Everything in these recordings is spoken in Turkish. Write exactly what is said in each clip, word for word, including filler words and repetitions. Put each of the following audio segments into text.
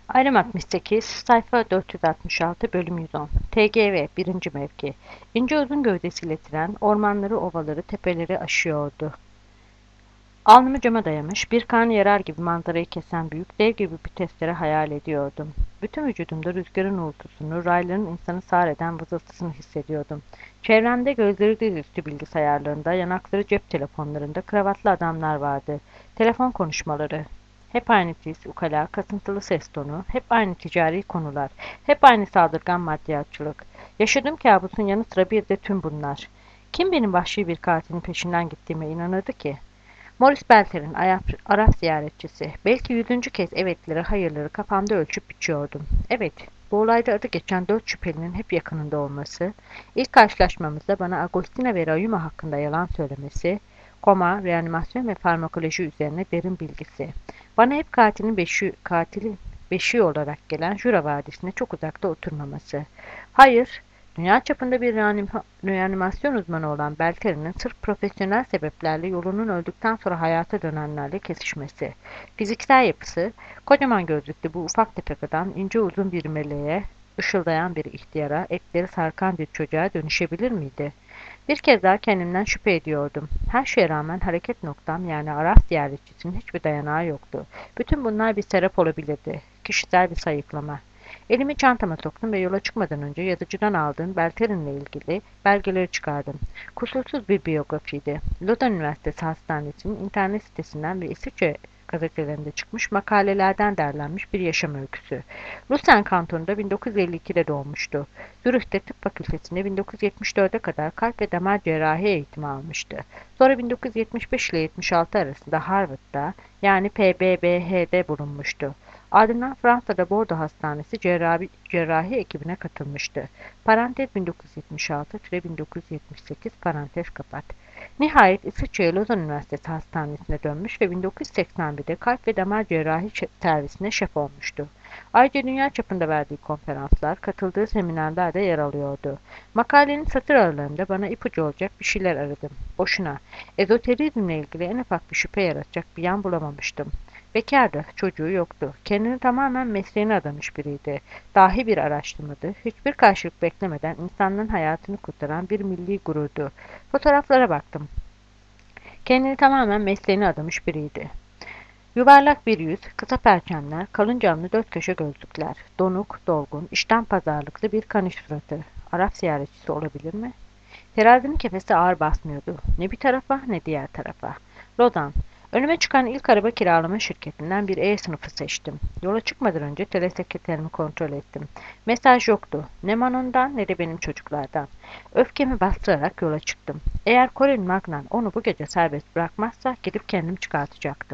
Ayrım altmış sekiz, sayfa dört yüz altmış altı, bölüm yüz on. T G V, birinci mevki. İnce uzun gövdesiyle tren, ormanları, ovaları, tepeleri aşıyordu. Alnımı cama dayamış, bir karnı yarar gibi manzarayı kesen büyük, dev gibi bir testere hayal ediyordum. Bütün vücudumda rüzgarın uğultusunu, rayların insanı sağır eden vızıltısını hissediyordum. Çevremde gözleri dizüstü bilgisayarlarında, yanakları cep telefonlarında kravatlı adamlar vardı. Telefon konuşmaları. Hep aynı tiz, ukala, kasıntılı ses tonu, hep aynı ticari konular, hep aynı saldırgan maddiyatçılık. Yaşadığım kabusun yanı sıra bir de tüm bunlar. Kim benim vahşi bir katilin peşinden gittiğime inanırdı ki? Morris Belter'in Arap ziyaretçisi. Belki yüzüncü kez evetleri, hayırları kafamda ölçüp biçiyordum. Evet, bu olayda adı geçen dört şüphelinin hep yakınında olması, ilk karşılaşmamızda bana Agostina ve Rayuma hakkında yalan söylemesi, koma, reanimasyon ve farmakoloji üzerine derin bilgisi, bana hep katilin beşi, katili beşiği olarak gelen Jura Vadisi'ne çok uzakta oturmaması. Hayır, dünya çapında bir reanima- reanimasyon uzmanı olan Belteri'nin sırf profesyonel sebeplerle yolunun öldükten sonra hayata dönenlerle kesişmesi. Fiziksel yapısı, kocaman gözlüklü bu ufak tefek adam ince uzun bir meleğe, ışıldayan bir ihtiyara, etleri sarkan bir çocuğa dönüşebilir miydi? Bir kez daha kendimden şüphe ediyordum. Her şeye rağmen hareket noktam yani Araf ziyaretçisinin hiçbir dayanağı yoktu. Bütün bunlar bir serap olabilirdi. Kişisel bir sayıklama. Elimi çantama soktum ve yola çıkmadan önce yazıcıdan aldığım Belterin'le ilgili belgeleri çıkardım. Kusursuz bir biyografiydi. Lozan Üniversitesi Hastanesi'nin internet sitesinden ve İsviçre gazetelerinde çıkmış makalelerden derlenmiş bir yaşam öyküsü. Lucerne kantonunda bin dokuz yüz elli ikide doğmuştu. Zürih'te tıp fakültesinde bin dokuz yüz yetmiş dörde kadar kalp ve damar cerrahi eğitimi almıştı. Sonra bin dokuz yüz yetmiş beş ile yetmiş altı arasında Harvard'da yani P B B H'de bulunmuştu. Ardından Fransa'da Bordeaux Hastanesi cerrahi, cerrahi ekibine katılmıştı. Parantez bin dokuz yüz yetmiş altı bin dokuz yüz yetmiş sekiz parantez kapat. Nihayet İsviçre Lozan Üniversitesi Hastanesi'ne dönmüş ve bin dokuz yüz seksen birde kalp ve damar cerrahi servisine şef olmuştu. Ayrıca dünya çapında verdiği konferanslar, katıldığı seminerlerde yer alıyordu. Makalenin satır aralarında bana ipucu olacak bir şeyler aradım. Boşuna. Ezoterizmle ilgili en ufak bir şüphe yaratacak bir yan bulamamıştım. Bekardı, çocuğu yoktu. Kendini tamamen mesleğine adamış biriydi. Dahi bir araştırmadı. Hiçbir karşılık beklemeden insanların hayatını kurtaran bir milli gururdu. Fotoğraflara baktım. Kendini tamamen mesleğine adamış biriydi. Yuvarlak bir yüz, kısa perçemler, kalın camlı dört köşe gözlükler, donuk, dolgun, işten pazarlıklı bir kaniş suratı. Arap ziyaretçisi olabilir mi? Terazinin kefesi ağır basmıyordu. Ne bir tarafa ne diğer tarafa. Rodan. Önüme çıkan ilk araba kiralama şirketinden bir E sınıfı seçtim. Yola çıkmadan önce telesekreterimi kontrol ettim. Mesaj yoktu. Ne Manon'dan ne de benim çocuklardan. Öfkemi bastırarak yola çıktım. Eğer Colin Magnan onu bu gece serbest bırakmazsa gidip kendim çıkartacaktım.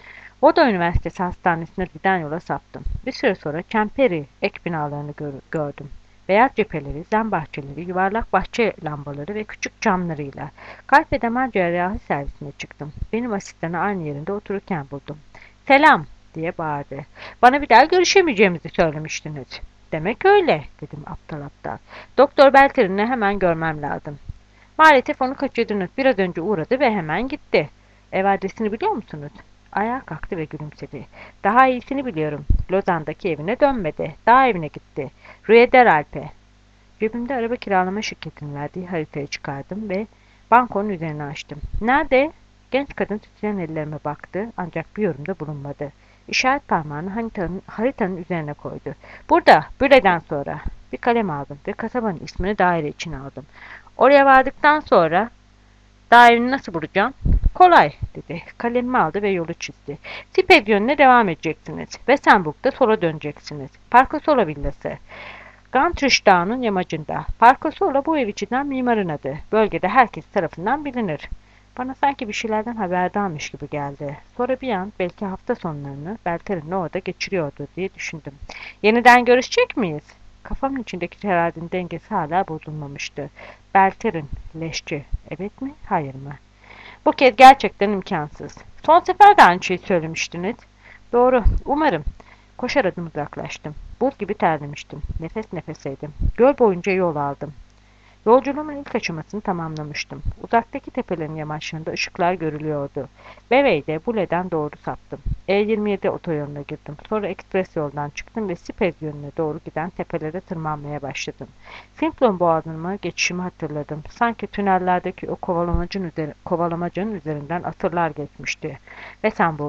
Oda Üniversitesi Hastanesi'ne giden yola saptım. Bir süre sonra Çemperi ek binalarını gör gördüm. Beyaz cepheleri, zen bahçeleri, yuvarlak bahçe lambaları ve küçük camlarıyla. Kalp ve damar cerrahi servisine çıktım. Benim asistanı aynı yerinde otururken buldum. "Selam!" diye bağırdı. "Bana bir daha görüşemeyeceğimizi söylemiştiniz." "Demek öyle," dedim aptal aptal. "Doktor Belterin'i hemen görmem lazım." "Maalesef onu kaçırdınız. Biraz önce uğradı ve hemen gitti." "Ev adresini biliyor musunuz?" Ayağa kalktı ve gülümsedi. "Daha iyisini biliyorum. Lozan'daki evine dönmedi. Dağ evine gitti. Rue d'Alpe." Cebimde araba kiralama şirketinin verdiği haritayı çıkardım ve bankonun üzerine açtım. "Nerede?" Genç kadın titreyen ellerime baktı ancak bir yorumda bulunmadı. İşaret parmağını haritanın, haritanın üzerine koydu. "Burada, Büle'den sonra." Bir kalem aldım ve kasabanın ismini daire içine aldım. "Oraya vardıktan sonra daha evini nasıl bulacağım?" "Kolay," dedi. Kalemimi aldı ve yolu çizdi. "Sipeg yönüne devam edeceksiniz. Wesenburg'da sola döneceksiniz. Parkosola villası. Gantrisch Dağı'nın yamacında. Parkosola bu ev içinden mimarın adı. Bölgede herkes tarafından bilinir." Bana sanki bir şeylerden haberdarmış gibi geldi. Sonra bir an belki hafta sonlarını Belterin'le orada geçiriyordu diye düşündüm. "Yeniden görüşecek miyiz?" Kafamın içindeki terazinin dengesi hala bozulmamıştı. Belterin, leşçi. Evet mi, hayır mı? Bu kez gerçekten imkansız. "Son sefer de aynı şeyi söylemiştiniz." "Doğru, umarım." Koşar adım uzaklaştım. Buz gibi terlemiştim. Nefes nefeseydim. Göl boyunca yol aldım. Yolculuğumun ilk aşamasını tamamlamıştım. Uzaktaki tepelerin yamaçlarında ışıklar görülüyordu. Bevey'de Bule'den doğru saptım. E yirmi yedi otoyoluna girdim. Sonra ekspres yoldan çıktım ve Sipez yönüne doğru giden tepelere tırmanmaya başladım. Simplon boğazıma geçişimi hatırladım. Sanki tünellerdeki o kovalamacın üzeri, kovalamacının üzerinden asırlar geçmişti. Wesenburg.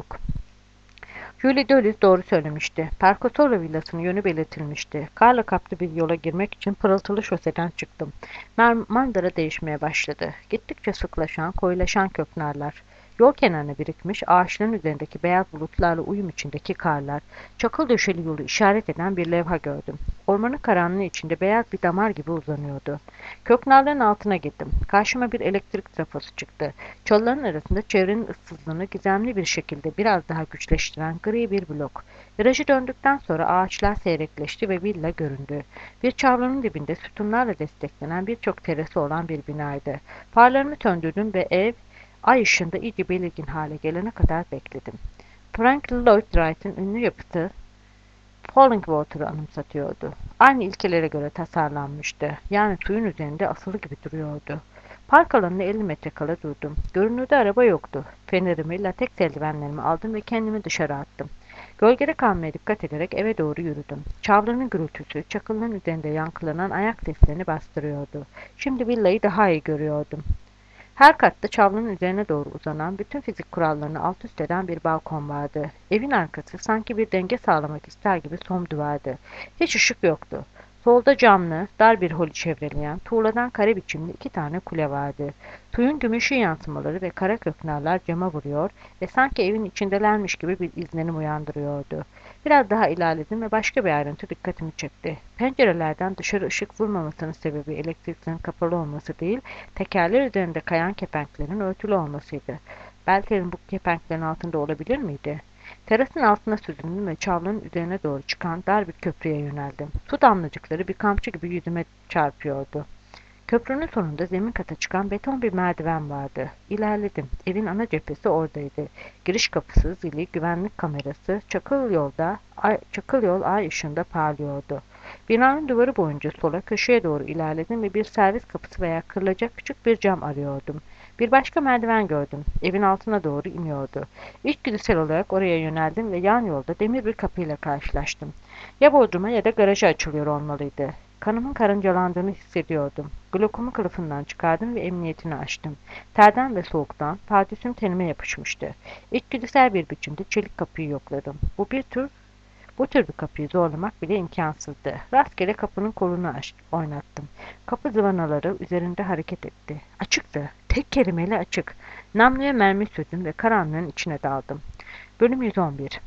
Julie Dölüz doğru söylemişti. Parkotoro villasının yönü belirtilmişti. Karla kaplı bir yola girmek için pırıltılı şoseden çıktım. Mar manzara değişmeye başladı. Gittikçe sıklaşan, koyulaşan köknarlar, yol kenarına birikmiş ağaçların üzerindeki beyaz bulutlarla uyum içindeki karlar, çakıl döşeli yolu işaret eden bir levha gördüm. Ormanın karanlığı içinde beyaz bir damar gibi uzanıyordu. Köknarların altına gittim. Karşıma bir elektrik trafosu çıktı. Çalıların arasında çevrenin ıssızlığını gizemli bir şekilde biraz daha güçleştiren gri bir blok. Virajı döndükten sonra ağaçlar seyrekleşti ve villa göründü. Bir çavranın dibinde sütunlarla desteklenen birçok terası olan bir binaydı. Farlarımı söndürdüm ve ev ay ışığında iyice belirgin hale gelene kadar bekledim. Frank Lloyd Wright'ın ünlü yapıtı Fallingwater'ı anımsatıyordu. Aynı ilkelere göre tasarlanmıştı. Yani suyun üzerinde asılı gibi duruyordu. Park alanına elli metre kala durdum. Görünürde araba yoktu. Fenerimi, lateks eldivenlerimi aldım ve kendimi dışarı attım. Gölgede kalmaya dikkat ederek eve doğru yürüdüm. Çavlarının gürültüsü, çakılların üzerinde yankılanan ayak seslerini bastırıyordu. Şimdi villayı daha iyi görüyordum. Her katta çavlının üzerine doğru uzanan, bütün fizik kurallarını alt üst eden bir balkon vardı. Evin arkası sanki bir denge sağlamak ister gibi somduvardı. Hiç ışık yoktu. Solda camlı, dar bir holü çevreleyen, tuğladan kare biçimli iki tane kule vardı. Suyun gümüşü yansımaları ve kara köknarlar cama vuruyor ve sanki evin içindelermiş gibi bir izlenim uyandırıyordu. Biraz daha ilerledim ve başka bir ayrıntı dikkatimi çekti. Pencerelerden dışarı ışık vurmamasının sebebi elektriklerin kapalı olması değil, tekerler üzerinde kayan kepenklerin örtülü olmasıydı. Belter'in bu kepenklerin altında olabilir miydi? Terasın altına süzüldüm ve çavlanın üzerine doğru çıkan dar bir köprüye yöneldim. Su damlacıkları bir kamçı gibi yüzüme çarpıyordu. Köprünün sonunda zemin kata çıkan beton bir merdiven vardı. İlerledim. Evin ana cephesi oradaydı. Giriş kapısı, zili, güvenlik kamerası, çakıl yolda, ay, çakıl yol ay ışığında parlıyordu. Binanın duvarı boyunca sola, köşeye doğru ilerledim ve bir servis kapısı veya kırılacak küçük bir cam arıyordum. Bir başka merdiven gördüm. Evin altına doğru iniyordu. İçgüdüsel olarak oraya yöneldim ve yan yolda demir bir kapıyla karşılaştım. Ya bodruma ya da garaja açılıyor olmalıydı. Kanımın karıncalandığını hissediyordum. Glokumu kılıfından çıkardım ve emniyetini açtım. Terden ve soğuktan pardösüm tenime yapışmıştı. İçgüdüsel bir biçimde çelik kapıyı yokladım. Bu bir tür bu tür bir kapıyı zorlamak bile imkansızdı. Rastgele kapının kolunu aç, oynattım. Kapı zıvanaları üzerinde hareket etti. Açıktı. Tek kelimeyle açık. Namluya mermi sürdüm ve karanlığın içine daldım. Bölüm yüz on bir.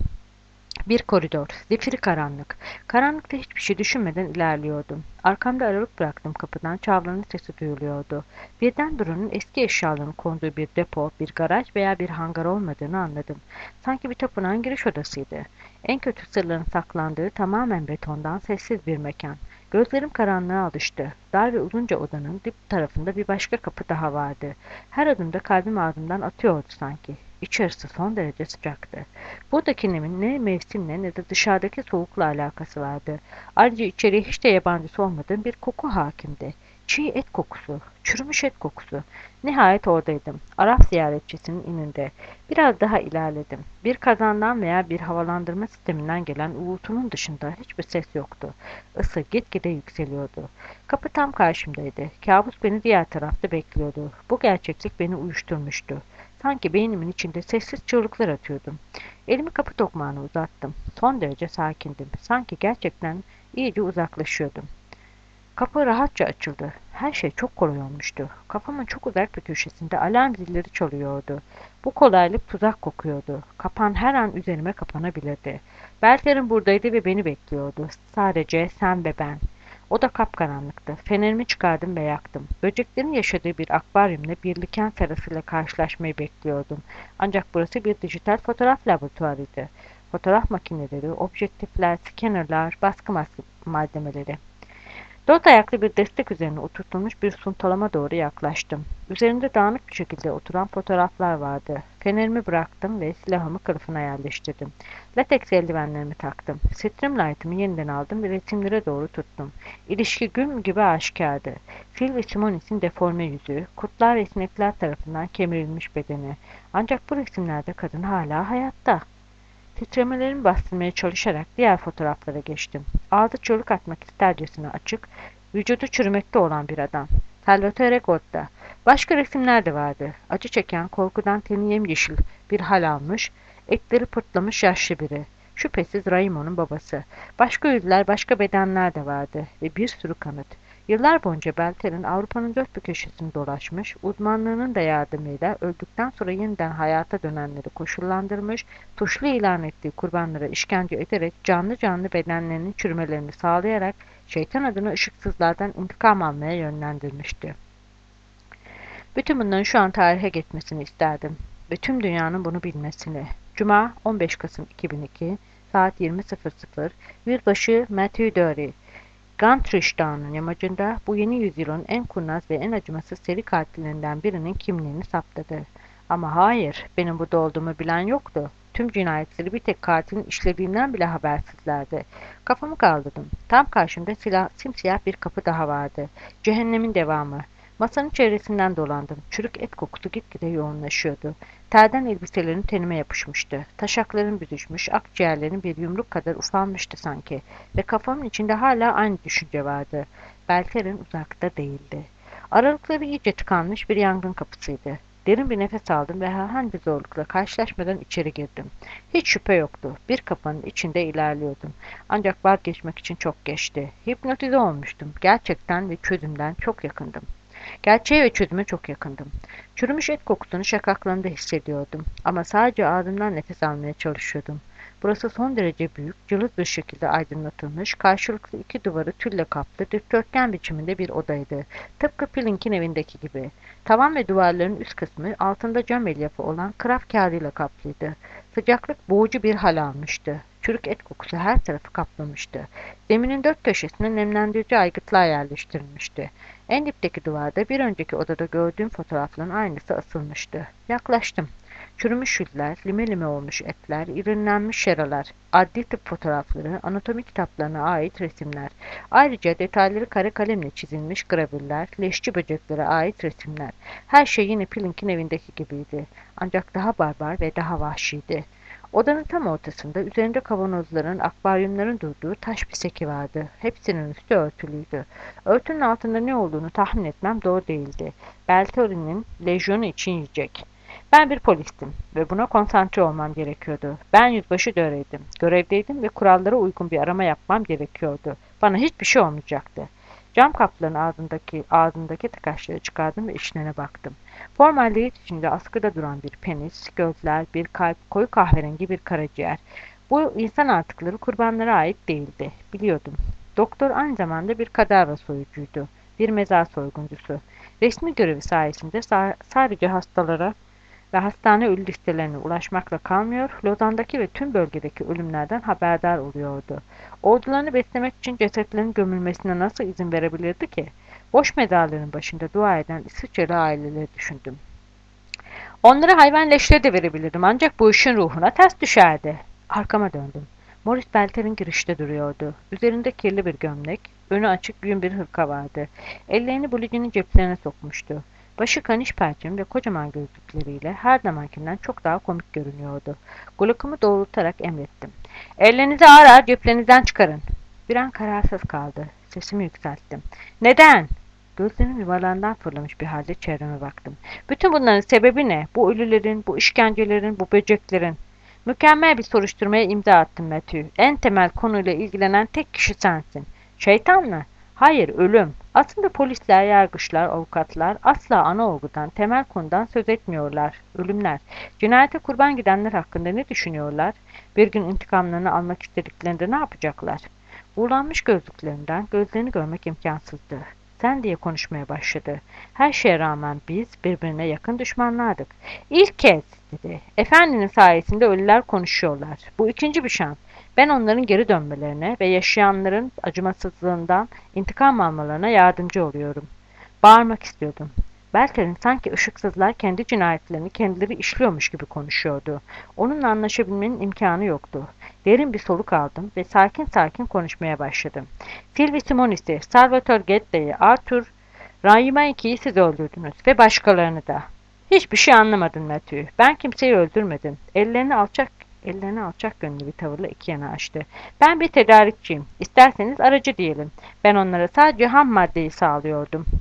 Bir koridor, zifiri karanlık. Karanlıkta hiçbir şey düşünmeden ilerliyordum. Arkamda aralık bıraktım kapıdan, çavranın sesi duyuluyordu. Birden buranın eski eşyaların konduğu bir depo, bir garaj veya bir hangar olmadığını anladım. Sanki bir tapınağın giriş odasıydı. En kötü sırların saklandığı tamamen betondan sessiz bir mekan. Gözlerim karanlığa alıştı. Dar ve uzunca odanın dip tarafında bir başka kapı daha vardı. Her adımda kalbim ağzımdan atıyordu sanki. İçerisi son derece sıcaktı. Buradaki nemin ne mevsimle ne de dışarıdaki soğukla alakası vardı. Ayrıca içeriye hiç de yabancısı olmadığım bir koku hakimdi. Çiğ et kokusu, çürümüş et kokusu. Nihayet oradaydım. Arap ziyaretçisinin ininde. Biraz daha ilerledim. Bir kazandan veya bir havalandırma sisteminden gelen uğultunun dışında hiçbir ses yoktu. Isı gitgide yükseliyordu. Kapı tam karşımdaydı. Kabus beni diğer tarafta bekliyordu. Bu gerçeklik beni uyuşturmuştu. Sanki beynimin içinde sessiz çığlıklar atıyordum. Elimi kapı tokmağına uzattım. Son derece sakindim. Sanki gerçekten iyice uzaklaşıyordum. Kapı rahatça açıldı. Her şey çok kolay olmuştu. Kafamın çok uzak bir köşesinde alarm zilleri çalıyordu. Bu kolaylık tuzak kokuyordu. Kapan her an üzerime kapanabilirdi. Belter'in buradaydı ve beni bekliyordu. Sadece sen ve ben. O da kapkaranlıktı. Fenerimi çıkardım ve yaktım. Böceklerin yaşadığı bir akvaryumda bir liken serasıyla karşılaşmayı bekliyordum. Ancak burası bir dijital fotoğraf laboratuvarıydı. Fotoğraf makineleri, objektifler, scannerlar, baskı malzemeleri. Dört ayaklı bir destek üzerine oturtulmuş bir suntalama doğru yaklaştım. Üzerinde dağınık bir şekilde oturan fotoğraflar vardı. Fenerimi bıraktım ve silahımı kılıfına yerleştirdim. Lateks eldivenlerimi taktım. Streamlight'ımı yeniden aldım ve resimlere doğru tuttum. İlişki gün gibi aşikardı. Phil ve Simonis'in deforme yüzü, kurtlar ve sinekler tarafından kemirilmiş bedeni. Ancak bu resimlerde kadın hala hayatta. Titremelerimi bastırmaya çalışarak diğer fotoğraflara geçtim. Ağzı çığlık atmak istercesine açık, vücudu çürümekte olan bir adam. Salvatore Gotta. Başka resimler de vardı. Acı çeken, korkudan teni yemyeşil bir hal almış, etleri pırtlamış yaşlı biri. Şüphesiz Raimo'nun babası. Başka yüzler, başka bedenler de vardı ve bir sürü kanıt. Yıllar boyunca Belter'in Avrupa'nın dört bir köşesini dolaşmış, uzmanlığının da yardımıyla öldükten sonra yeniden hayata dönenleri koşullandırmış, tuşlu ilan ettiği kurbanlara işkence ederek canlı canlı bedenlerinin çürümelerini sağlayarak şeytan adına ışıksızlardan intikam almaya yönlendirmişti. Bütün bunların şu an tarihe geçmesini isterdim ve tüm dünyanın bunu bilmesini. Cuma on beş Kasım iki bin iki saat yirmi sıfır sıfır Yüzbaşı Matthew Dory Gantrich Dağı'nın yamacında bu yeni yüzyılın en kurnaz ve en acımasız seri katillerinden birinin kimliğini saptadı. Ama hayır, benim burada olduğumu bilen yoktu. Tüm cinayetleri bir tek katilin işlediğinden bile habersizlerdi. Kafamı kaldırdım. Tam karşımda silah, simsiyah bir kapı daha vardı. Cehennemin devamı. Masanın çevresinden dolandım. Çürük et kokusu gitgide yoğunlaşıyordu. Terden elbiselerin tenime yapışmıştı. Taşaklarım büzüşmüş, akciğerlerim bir yumruk kadar ufalmıştı sanki. Ve kafamın içinde hala aynı düşünce vardı. Belter'in uzakta değildi. Aralıkları iyice tıkanmış bir yangın kapısıydı. Derin bir nefes aldım ve herhangi bir zorlukla karşılaşmadan içeri girdim. Hiç şüphe yoktu. Bir kapının içinde ilerliyordum. Ancak vazgeçmek için çok geçti. Hipnotize olmuştum. Gerçekten ve çözümden çok yakındım. Gerçeğe ve çözüme çok yakındım. Çürümüş et kokusunu şakaklarımda hissediyordum. Ama sadece ağzımdan nefes almaya çalışıyordum. Burası son derece büyük, cılız bir şekilde aydınlatılmış, karşılıklı iki duvarı tülle kaplı, dikdörtgen biçiminde bir odaydı. Tıpkı Pilink'in evindeki gibi. Tavan ve duvarların üst kısmı altında cam elyafı olan kraf kağıdıyla kaplıydı. Sıcaklık boğucu bir hal almıştı. Çürük et kokusu her tarafı kaplamıştı. Zeminin dört köşesine nemlendirici aygıtlar yerleştirilmişti. En dipteki duvarda bir önceki odada gördüğüm fotoğrafların aynısı asılmıştı. Yaklaştım. Çürümüş yüzler, lime lime olmuş etler, irinlenmiş yaralar, adli tıp fotoğrafları, anatomi kitaplarına ait resimler. Ayrıca detayları kare kalemle çizilmiş gravürler, leşçi böceklere ait resimler. Her şey yine Pilink'in evindeki gibiydi. Ancak daha barbar ve daha vahşiydi. Odanın tam ortasında üzerinde kavanozların, akvaryumların durduğu taş bir seki vardı. Hepsinin üstü örtülüydü. Örtünün altında ne olduğunu tahmin etmem doğru değildi. Beltori'nin lejyonu için yiyecek. Ben bir polistim ve buna konsantre olmam gerekiyordu. Ben yüzbaşı Döre'ydim. Görevdeydim ve kurallara uygun bir arama yapmam gerekiyordu. Bana hiçbir şey olmayacaktı. Cam kapların ağzındaki, ağzındaki tıkaçları çıkardım ve içlerine baktım. Formaldehit içinde askıda duran bir penis, gözler, bir kalp, koyu kahverengi bir karaciğer. Bu insan artıkları kurbanlara ait değildi. Biliyordum. Doktor aynı zamanda bir kadavra soyucuydu. Bir mezar soyguncusu. Resmi görevi sayesinde sa- sadece hastalara ve hastane ölü listelerine ulaşmakla kalmıyor, Lozan'daki ve tüm bölgedeki ölümlerden haberdar oluyordu. Ordularını beslemek için cesetlerin gömülmesine nasıl izin verebilirdi ki? Boş mezarların başında dua eden İsviçreli aileleri düşündüm. Onlara hayvan leşleri de verebilirdim ancak bu işin ruhuna ters düşerdi. Arkama döndüm. Maurice Belter'in girişte duruyordu. Üzerinde kirli bir gömlek, önü açık yün bir hırka vardı. Ellerini blucunun ceplerine sokmuştu. Başı kaniş perçem ve kocaman gözlükleriyle her zamankinden çok daha komik görünüyordu. Glokumu doğrultarak emrettim. Ellerinizi ağır ağır ceplerinizden çıkarın. Bir an kararsız kaldı. Sesimi yükselttim. Neden? Gözlerim yuvarlağından fırlamış bir halde çevreme baktım. Bütün bunların sebebi ne? Bu ölülerin, bu işkencelerin, bu böceklerin. Mükemmel bir soruşturmaya imza attım Matthew. En temel konuyla ilgilenen tek kişi sensin. Şeytan mı? Hayır, ölüm. Aslında polisler, yargıçlar, avukatlar asla ana olgudan, temel konudan söz etmiyorlar. Ölümler. Cinayete kurban gidenler hakkında ne düşünüyorlar? Bir gün intikamlarını almak istediklerinde ne yapacaklar? Buğulanmış gözlüklerinden gözlerini görmek imkansızdı. Sen diye konuşmaya başladı. Her şeye rağmen biz birbirine yakın düşmanlardık. İlk kez dedi. Efendinin sayesinde ölüler konuşuyorlar. Bu ikinci bir şans. Ben onların geri dönmelerine ve yaşayanların acımasızlığından intikam almalarına yardımcı oluyorum. Bağırmak istiyordum. Belter'in sanki ışıksızlar kendi cinayetlerini kendileri işliyormuş gibi konuşuyordu. Onunla anlaşabilmenin imkanı yoktu. Derin bir soluk aldım ve sakin sakin konuşmaya başladım. Sylvie Simonis'i, Salvatore Gette'yi, Arthur Raimaki'yi siz öldürdünüz ve başkalarını da. Hiçbir şey anlamadın Matthew. Ben kimseyi öldürmedim. Ellerini alçak Ellerini alçak gönüllü bir tavırla iki yana açtı. Ben bir tedarikçiyim. İsterseniz aracı diyelim. Ben onlara sadece ham maddeyi sağlıyordum.